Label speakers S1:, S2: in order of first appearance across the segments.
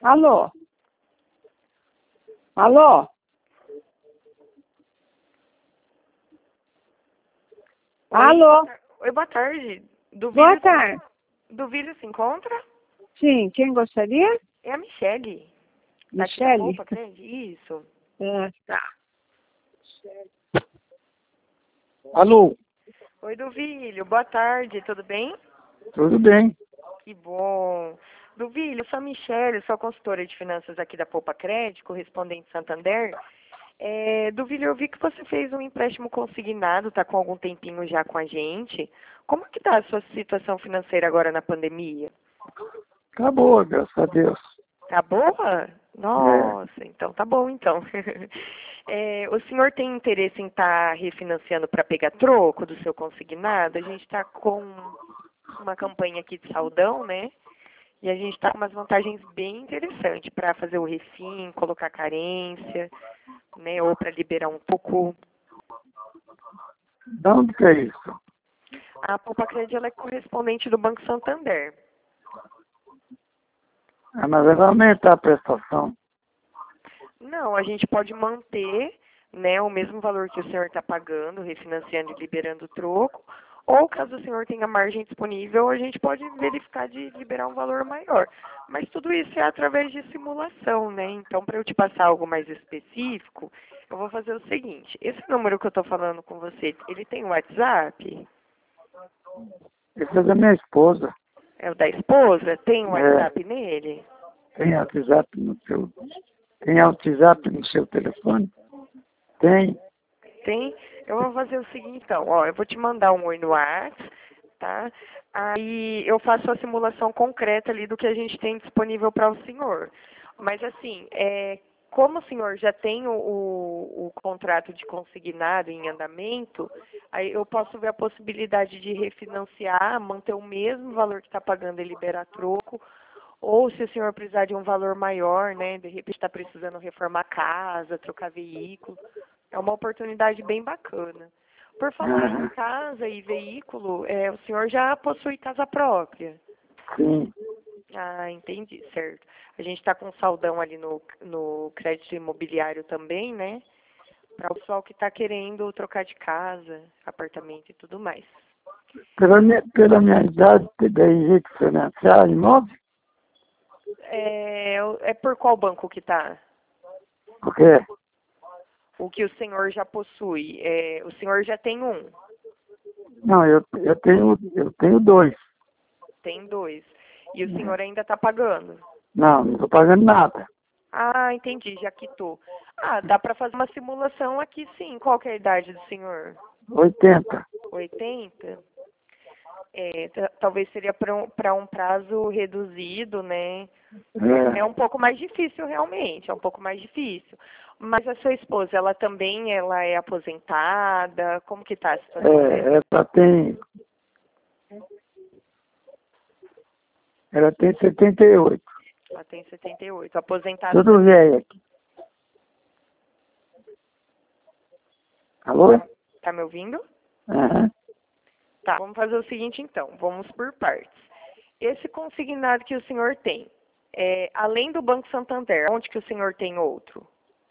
S1: Alô? Alô? Alô?
S2: Oi, boa tarde.
S1: Boa tarde.
S2: Duvílio se encontra?
S1: Sim, quem gostaria?
S2: É a Michele.
S1: Michele?
S2: Opa, crede? Isso.
S1: Tá.
S3: Alô,
S2: Oi, Duvílio. Boa tarde. Tudo bem?
S3: tudo bem?
S2: Que bom. Duvílio, eu sou a Michele, sou consultora de finanças aqui da Poupa Crédito, correspondente Santander. Duvílio, eu vi que você fez um empréstimo consignado, tá com algum tempinho já com a gente. Como que tá a sua situação financeira agora na pandemia?
S3: Tá boa, graças a Deus.
S2: Tá boa? Nossa, então tá bom, então. O senhor tem interesse em estar refinanciando para pegar troco do seu consignado? A gente está com uma campanha aqui de saldão, né? E a gente está com umas vantagens bem interessantes para fazer o refim, colocar carência, né? Ou para liberar um pouco.
S3: De onde que é isso?
S2: A Poupa Crédito ela é correspondente do Banco Santander.
S3: Mas ela aumenta a prestação.
S2: Não, a gente pode manter, né, o mesmo valor que o senhor está pagando, refinanciando e liberando o troco, ou caso o senhor tenha margem disponível, a gente pode verificar de liberar um valor maior. Mas tudo isso é através de simulação, né? Então, para eu te passar algo mais específico, eu vou fazer o seguinte. Esse número que eu estou falando com você, ele tem WhatsApp?
S3: Esse é da minha esposa.
S2: É o da esposa? Tem
S3: É.
S2: WhatsApp nele?
S3: Tem WhatsApp no seu... Tem WhatsApp no seu telefone? Tem.
S2: Tem? Eu vou fazer o seguinte, então, ó, eu vou te mandar um oi no WhatsApp, tá? Aí eu faço a simulação concreta ali do que a gente tem disponível para o senhor. Mas assim, como o senhor já tem o contrato de consignado em andamento, aí eu posso ver a possibilidade de refinanciar, manter o mesmo valor que está pagando e liberar troco, ou se o senhor precisar de um valor maior, né, de repente está precisando reformar a casa, trocar veículo, é uma oportunidade bem bacana. Por falar em casa e veículo, o senhor já possui casa própria?
S3: Sim.
S2: Ah, entendi, certo. A gente está com saldão ali no crédito imobiliário também, né? Para o pessoal que está querendo trocar de casa, apartamento e tudo mais.
S3: Pela minha idade, daí jeito de financiar imóvel?
S2: É por qual banco que está?
S3: Por quê?
S2: O que o senhor já possui? O senhor já tem um?
S3: Não, eu tenho dois.
S2: Tem dois. E o senhor ainda está pagando?
S3: Não estou pagando nada.
S2: Ah, entendi, já quitou. Ah, dá para fazer uma simulação aqui sim. Qual que é a idade do senhor?
S3: 80.
S2: 80? Talvez seria para um prazo reduzido, né? É um pouco mais difícil realmente, é um pouco mais difícil. Mas a sua esposa, ela é aposentada? Como que tá a situação dela?
S3: Ela tem 78.
S2: Ela tem 78, aposentada.
S3: Tudo velho aqui. Alô?
S2: Tá me ouvindo?
S3: Aham.
S2: Tá, vamos fazer o seguinte então, vamos por partes. Esse consignado que o senhor tem, além do Banco Santander, onde que o senhor tem outro?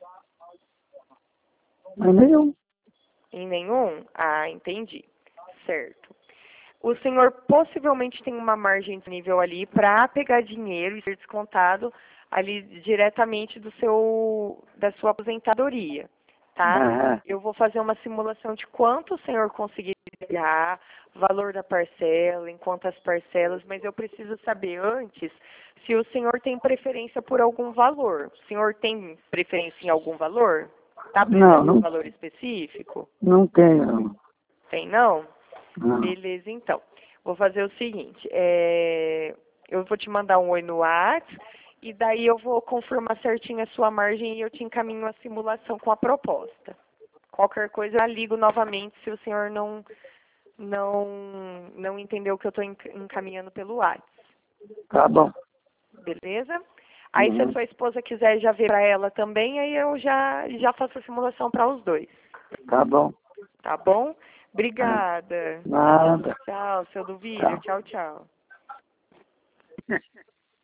S3: Mas nenhum.
S2: Em nenhum? Ah, entendi. Certo. O senhor possivelmente tem uma margem disponível ali para pegar dinheiro e ser descontado ali diretamente da sua aposentadoria, tá?
S3: Aham.
S2: Eu vou fazer uma simulação de quanto o senhor conseguir pegar, valor da parcela, em quantas parcelas, mas eu preciso saber antes se o senhor tem preferência por algum valor. O senhor tem preferência em algum valor? Está precisando de um valor específico?
S3: Não tenho, não.
S2: Tem não?
S3: Não.
S2: Beleza, então. Vou fazer o seguinte, eu vou te mandar um oi no WhatsApp e daí eu vou confirmar certinho a sua margem e eu te encaminho a simulação com a proposta. Qualquer coisa eu ligo novamente se o senhor não entendeu o que eu estou encaminhando pelo WhatsApp.
S3: Tá bom.
S2: Beleza? Aí se a sua esposa quiser já ver para ela também, aí eu já faço a simulação para os dois.
S3: Tá bom.
S2: Tá bom? Obrigada.
S3: Nada.
S2: Tchau, seu Duvílio. Tchau, tchau.